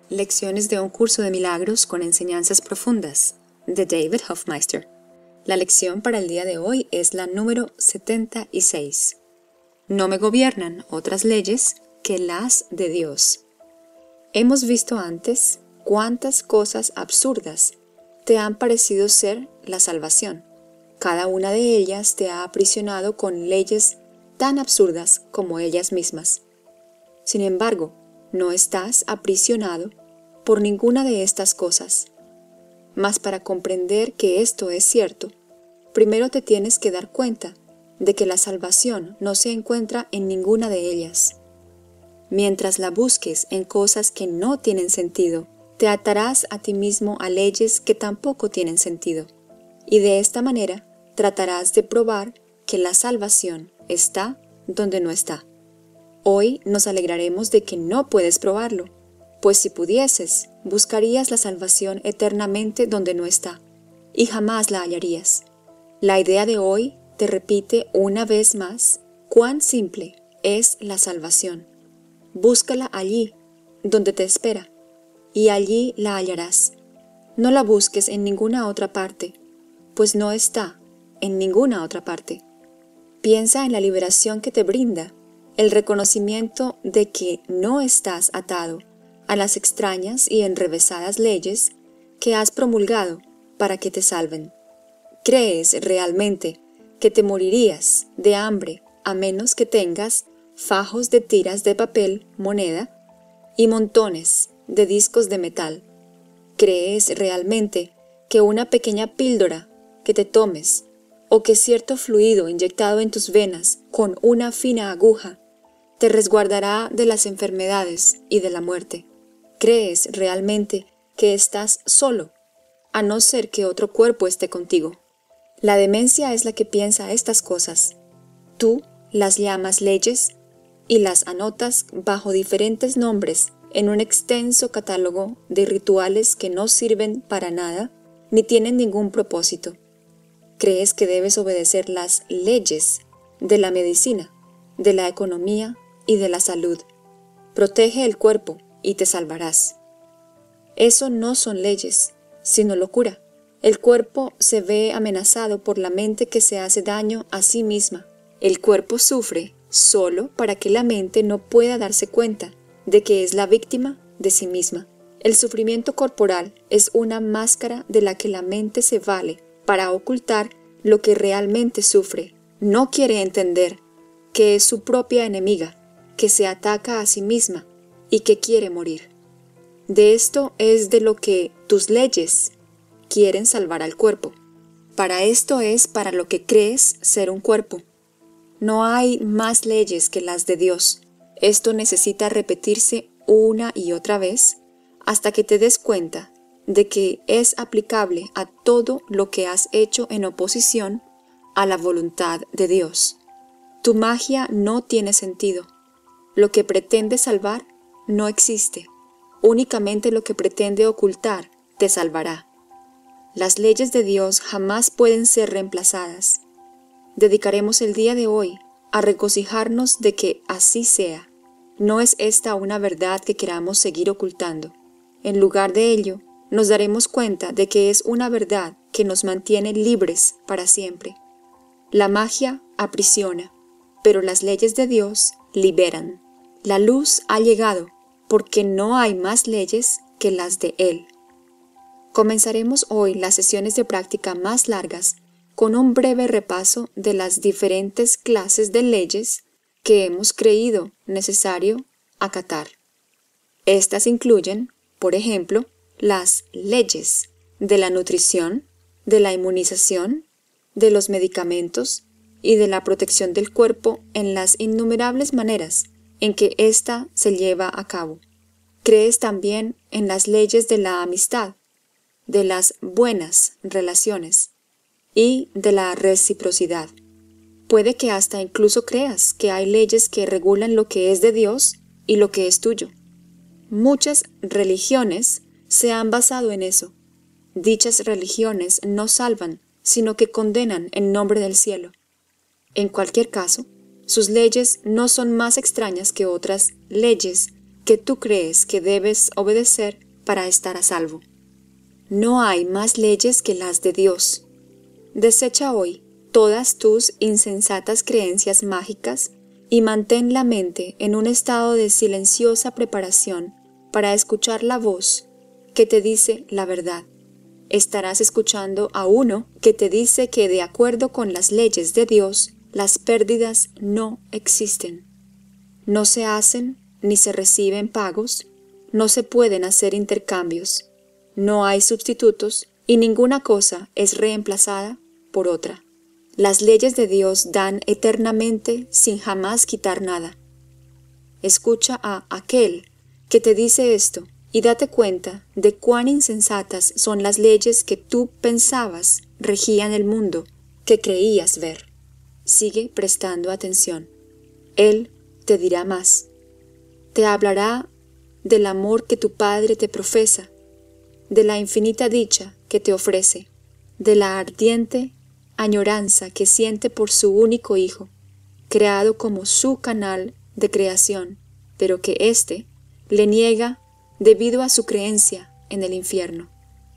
Lecciones de un curso de milagros con enseñanzas profundas, de David Hoffmeister. La lección para el día de hoy es la número 76. No me gobiernan otras leyes que las de Dios. Hemos visto antes cuántas cosas absurdas te han parecido ser la salvación. Cada una de ellas te ha aprisionado con leyes tan absurdas como ellas mismas. Sin embargo, no estás aprisionado por ninguna de estas cosas. Mas para comprender que esto es cierto, primero te tienes que dar cuenta de que la salvación no se encuentra en ninguna de ellas. Mientras la busques en cosas que no tienen sentido, te atarás a ti mismo a leyes que tampoco tienen sentido, y de esta manera tratarás de probar que la salvación está donde no está. Hoy nos alegraremos de que no puedes probarlo, pues si pudieses, buscarías la salvación eternamente donde no está, y jamás la hallarías. La idea de hoy te repite una vez más cuán simple es la salvación. Búscala allí, donde te espera, y allí la hallarás. No la busques en ninguna otra parte, pues no está en ninguna otra parte. Piensa en la liberación que te brinda, el reconocimiento de que no estás atado a las extrañas y enrevesadas leyes que has promulgado para que te salven. ¿Crees realmente que te morirías de hambre a menos que tengas fajos de tiras de papel, moneda y montones de discos de metal? ¿Crees realmente que una pequeña píldora que te tomes o que cierto fluido inyectado en tus venas con una fina aguja te resguardará de las enfermedades y de la muerte? ¿Crees realmente que estás solo, a no ser que otro cuerpo esté contigo? La demencia es la que piensa estas cosas. Tú las llamas leyes y las anotas bajo diferentes nombres en un extenso catálogo de rituales que no sirven para nada ni tienen ningún propósito. Crees que debes obedecer las leyes de la medicina, de la economía y de la salud. Protege el cuerpo y te salvarás. Eso no son leyes, sino locura. El cuerpo se ve amenazado por la mente que se hace daño a sí misma. El cuerpo sufre solo para que la mente no pueda darse cuenta de que es la víctima de sí misma. El sufrimiento corporal es una máscara de la que la mente se vale para ocultar lo que realmente sufre. No quiere entender que es su propia enemiga, que se ataca a sí misma y que quiere morir. De esto es de lo que tus leyes quieren salvar al cuerpo. Para esto es para lo que crees ser un cuerpo. No hay más leyes que las de Dios. Esto necesita repetirse una y otra vez hasta que te des cuenta de que es aplicable a todo lo que has hecho en oposición a la voluntad de Dios. Tu magia no tiene sentido. Lo que pretende salvar no existe. Únicamente lo que pretende ocultar te salvará. Las leyes de Dios jamás pueden ser reemplazadas. Dedicaremos el día de hoy a regocijarnos de que así sea. No es esta una verdad que queramos seguir ocultando. En lugar de ello, nos daremos cuenta de que es una verdad que nos mantiene libres para siempre. La magia aprisiona, pero las leyes de Dios liberan. La luz ha llegado porque no hay más leyes que las de Él. Comenzaremos hoy las sesiones de práctica más largas con un breve repaso de las diferentes clases de leyes que hemos creído necesario acatar. Estas incluyen, por ejemplo, las leyes de la nutrición, de la inmunización, de los medicamentos y de la protección del cuerpo en las innumerables maneras en que ésta se lleva a cabo. Crees también en las leyes de la amistad, de las buenas relaciones y de la reciprocidad. Puede que hasta incluso creas que hay leyes que regulan lo que es de Dios y lo que es tuyo. Muchas religiones se han basado en eso. Dichas religiones no salvan, sino que condenan en nombre del cielo. En cualquier caso, sus leyes no son más extrañas que otras leyes que tú crees que debes obedecer para estar a salvo. No hay más leyes que las de Dios. Desecha hoy todas tus insensatas creencias mágicas y mantén la mente en un estado de silenciosa preparación para escuchar la voz que te dice la verdad. Estarás escuchando a uno que te dice que de acuerdo con las leyes de Dios, las pérdidas no existen. No se hacen ni se reciben pagos, no se pueden hacer intercambios, no hay sustitutos y ninguna cosa es reemplazada por otra. Las leyes de Dios dan eternamente sin jamás quitar nada. Escucha a aquel que te dice esto y date cuenta de cuán insensatas son las leyes que tú pensabas regían el mundo que creías ver. Sigue prestando atención. Él te dirá más. Te hablará del amor que tu Padre te profesa, de la infinita dicha que te ofrece, de la ardiente añoranza que siente por su único Hijo, creado como su canal de creación, pero que éste le niega debido a su creencia en el infierno.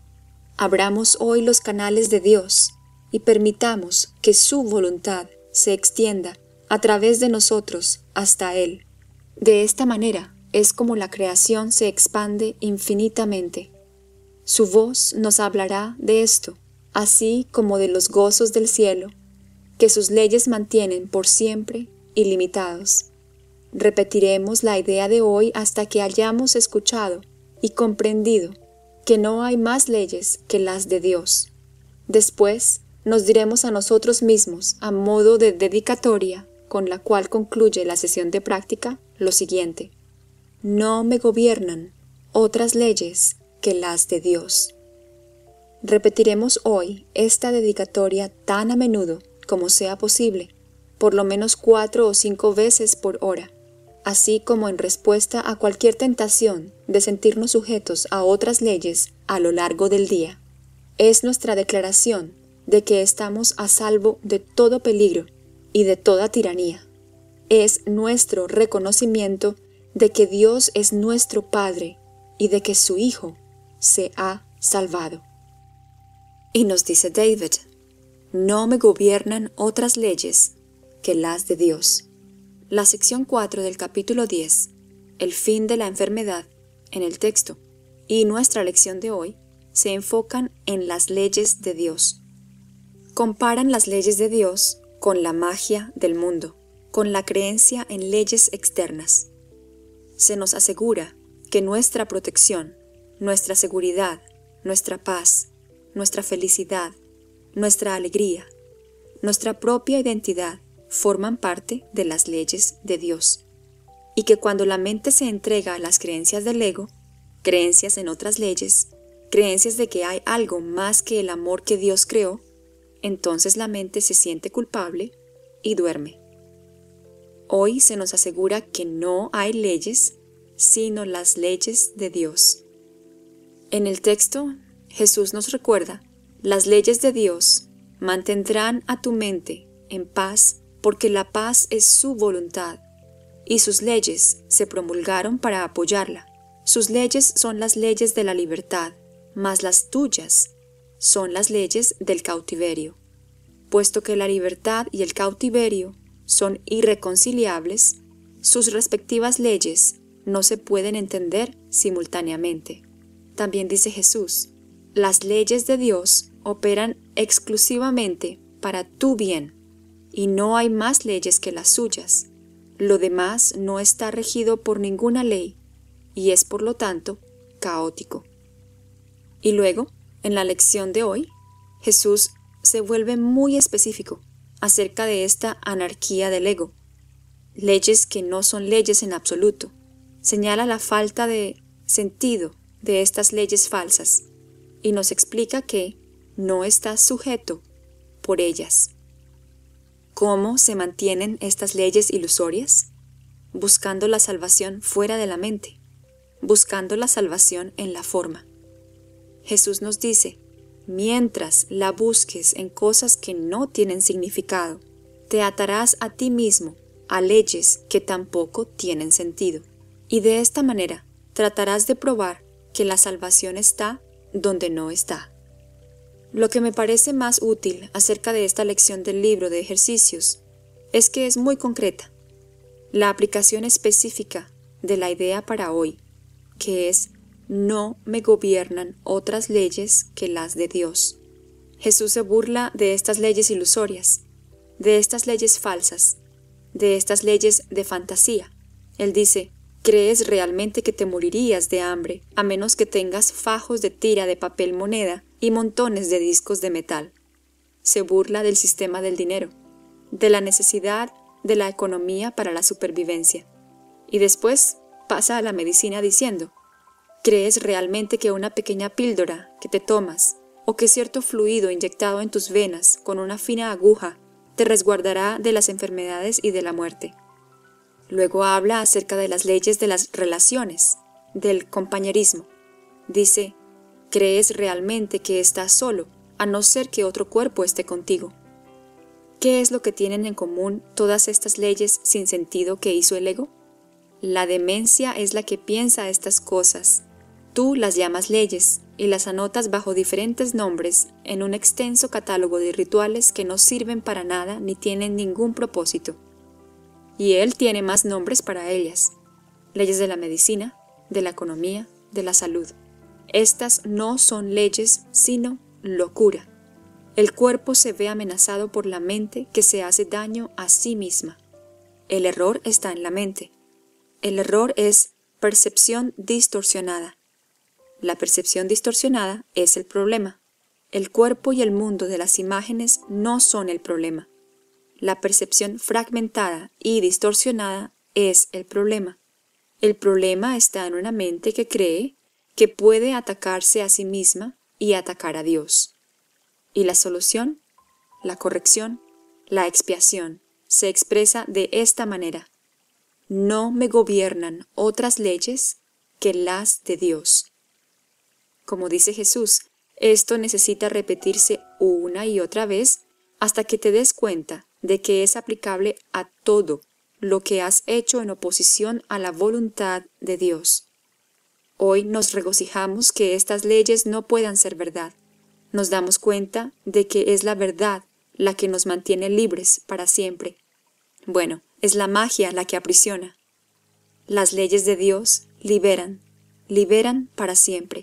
Abramos hoy los canales de Dios y permitamos que su voluntad se extienda a través de nosotros hasta Él. De esta manera es como la creación se expande infinitamente. Su voz nos hablará de esto, así como de los gozos del cielo, que sus leyes mantienen por siempre ilimitados. Repetiremos la idea de hoy hasta que hayamos escuchado y comprendido que no hay más leyes que las de Dios. Después nos diremos a nosotros mismos, a modo de dedicatoria, con la cual concluye la sesión de práctica, lo siguiente: no me gobiernan otras leyes que las de Dios. Repetiremos hoy esta dedicatoria tan a menudo como sea posible, por lo menos 4 o 5 veces por hora, así como en respuesta a cualquier tentación de sentirnos sujetos a otras leyes a lo largo del día. Es nuestra declaración de que estamos a salvo de todo peligro y de toda tiranía. Es nuestro reconocimiento de que Dios es nuestro Padre y de que su Hijo se ha salvado. Y nos dice David: no me gobiernan otras leyes que las de Dios. La sección 4 del capítulo 10, el fin de la enfermedad, en el texto, y nuestra lección de hoy, se enfocan en las leyes de Dios. Comparan las leyes de Dios con la magia del mundo, con la creencia en leyes externas. Se nos asegura que nuestra protección, nuestra seguridad, nuestra paz, nuestra felicidad, nuestra alegría, nuestra propia identidad forman parte de las leyes de Dios, y que cuando la mente se entrega a las creencias del ego, creencias en otras leyes, creencias de que hay algo más que el amor que Dios creó, entonces la mente se siente culpable y duerme. Hoy se nos asegura que no hay leyes, sino las leyes de Dios. En el texto, Jesús nos recuerda: las leyes de Dios mantendrán a tu mente en paz porque la paz es su voluntad, y sus leyes se promulgaron para apoyarla. Sus leyes son las leyes de la libertad, mas las tuyas son las leyes del cautiverio. Puesto que la libertad y el cautiverio son irreconciliables, sus respectivas leyes no se pueden entender simultáneamente. También dice Jesús: las leyes de Dios operan exclusivamente para tu bien, y no hay más leyes que las suyas. Lo demás no está regido por ninguna ley, y es por lo tanto caótico. Y luego, en la lección de hoy, Jesús se vuelve muy específico acerca de esta anarquía del ego. Leyes que no son leyes en absoluto. Señala la falta de sentido de estas leyes falsas y nos explica que no estás sujeto por ellas. ¿Cómo se mantienen estas leyes ilusorias? Buscando la salvación fuera de la mente, buscando la salvación en la forma. Jesús nos dice: mientras la busques en cosas que no tienen significado, te atarás a ti mismo a leyes que tampoco tienen sentido. Y de esta manera tratarás de probar que la salvación está donde no está. Lo que me parece más útil acerca de esta lección del libro de ejercicios es que es muy concreta. La aplicación específica de la idea para hoy, que es no me gobiernan otras leyes que las de Dios. Jesús se burla de estas leyes ilusorias, de estas leyes falsas, de estas leyes de fantasía. Él dice, ¿crees realmente que te morirías de hambre a menos que tengas fajos de tira de papel moneda y montones de discos de metal? Se burla del sistema del dinero, de la necesidad de la economía para la supervivencia. Y después pasa a la medicina diciendo, ¿crees realmente que una pequeña píldora que te tomas o que cierto fluido inyectado en tus venas con una fina aguja te resguardará de las enfermedades y de la muerte? Luego habla acerca de las leyes de las relaciones, del compañerismo. Dice, ¿crees realmente que estás solo, a no ser que otro cuerpo esté contigo? ¿Qué es lo que tienen en común todas estas leyes sin sentido que hizo el ego? La demencia es la que piensa estas cosas. Tú las llamas leyes y las anotas bajo diferentes nombres en un extenso catálogo de rituales que no sirven para nada ni tienen ningún propósito. Y él tiene más nombres para ellas. Leyes de la medicina, de la economía, de la salud. Estas no son leyes, sino locura. El cuerpo se ve amenazado por la mente que se hace daño a sí misma. El error está en la mente. El error es percepción distorsionada. La percepción distorsionada es el problema. El cuerpo y el mundo de las imágenes no son el problema. La percepción fragmentada y distorsionada es el problema. El problema está en una mente que cree que puede atacarse a sí misma y atacar a Dios. Y la solución, la corrección, la expiación, se expresa de esta manera. No me gobiernan otras leyes que las de Dios. Como dice Jesús, esto necesita repetirse una y otra vez hasta que te des cuenta de que es aplicable a todo lo que has hecho en oposición a la voluntad de Dios. Hoy nos regocijamos que estas leyes no puedan ser verdad. Nos damos cuenta de que es la verdad la que nos mantiene libres para siempre. Bueno, es la magia la que aprisiona. Las leyes de Dios liberan para siempre.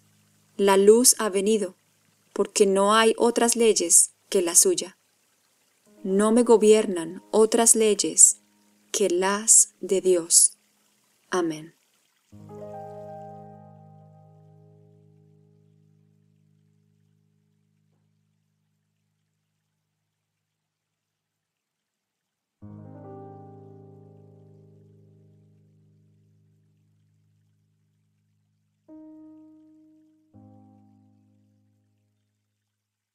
La luz ha venido, porque no hay otras leyes que la suya. No me gobiernan otras leyes que las de Dios. Amén.